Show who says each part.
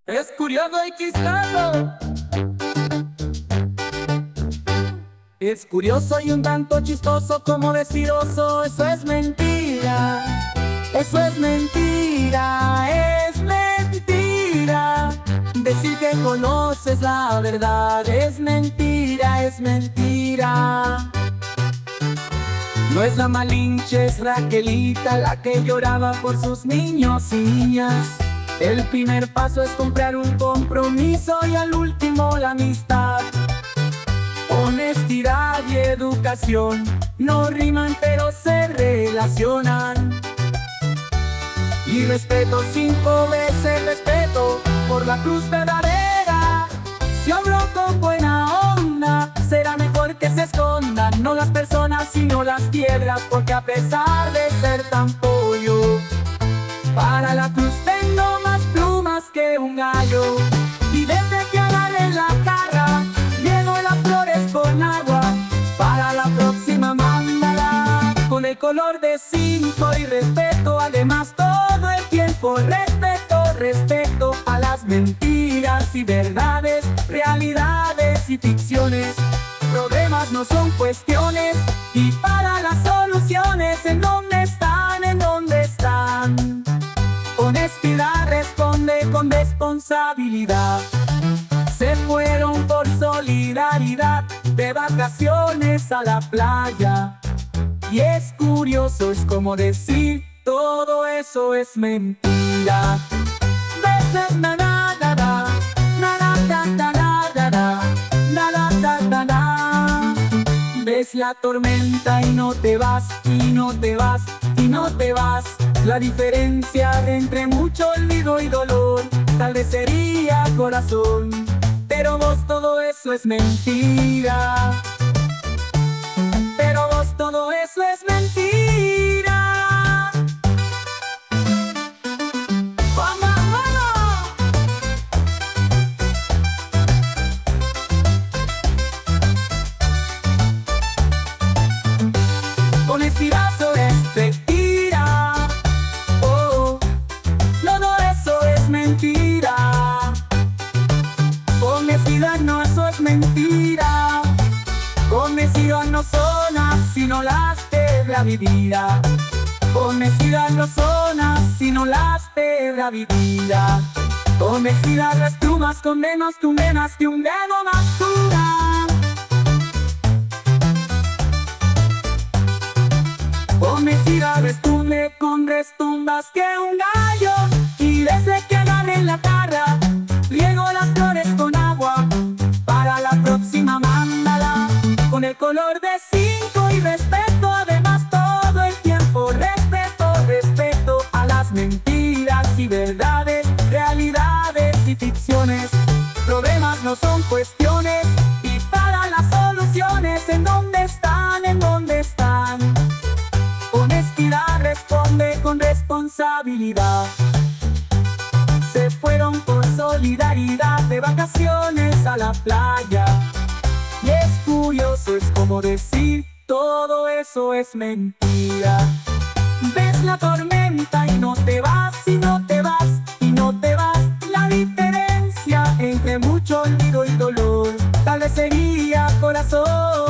Speaker 1: Es curioso y chistoso. Es curioso y un tanto chistoso como decir oso. Eso es mentira. Eso es mentira. Es mentira. Decir que conoces la verdad es mentira, es mentira. No es la Malinche, es Raquelita la que lloraba por sus niños y niñas. El primer paso es comprar un compromiso y al último la amistad. Honestidad y educación no riman pero se relacionan. Y respeto 5 veces respeto por la cruz verdadera. Si obro con buena onda, será mejor que se escondan, no las personas sino las piedras, porque a pesar de ser tan pollo, para la cruz tengo más plumas que un gallo. Y desde que agarré la jarra, lleno las flores con agua, para la próxima mándala con el color de 5 y respeto, además todo el tiempo respeto a las mentiras y verdades, realidades y ficciones. Problemas no son cuestiones, y para las soluciones, ¿en dónde están? ¿En dónde están? Honestidad responde con responsabilidad. Se fueron por solidaridad de vacaciones a la playa. Y es curioso, es como decir, todo eso es mentira. Na na na na, na na na na na na, na na na na na. Ves la tormenta y no te vas, y no te vas, y no te vas. La diferencia entre mucho olvido y dolor tal vez sería corazón, pero vos todo eso es mentira. Pero vos todo eso es mentira. Honestidad eso es mentira. Oh, todo eso es mentira. Honestidad no, eso es mentira. Honestidad no son así, sino las de la vida. Honestidad no son así, sino las de la vida. Honestidad las plumas con menos, tú menos que un dedo más dura. Honestidad responde con restumbas que un gallo. Y desde que agarré la jarra, riego las flores con agua, para la próxima mándala con el color de 5 y respeto, además todo el tiempo respeto a las mentiras y verdades, realidades y ficciones. Problemas no son cuestiones, y para las soluciones, ¿en dónde están? ¿En dónde están? Honestidad responde con responsabilidad. Se fueron por solidaridad de vacaciones a la playa. Y es curioso, es como decir, todo eso es mentira. Ves la tormenta y no te vas, y no te vas, y no te vas. La diferencia entre mucho olvido y dolor tal vez sería corazón.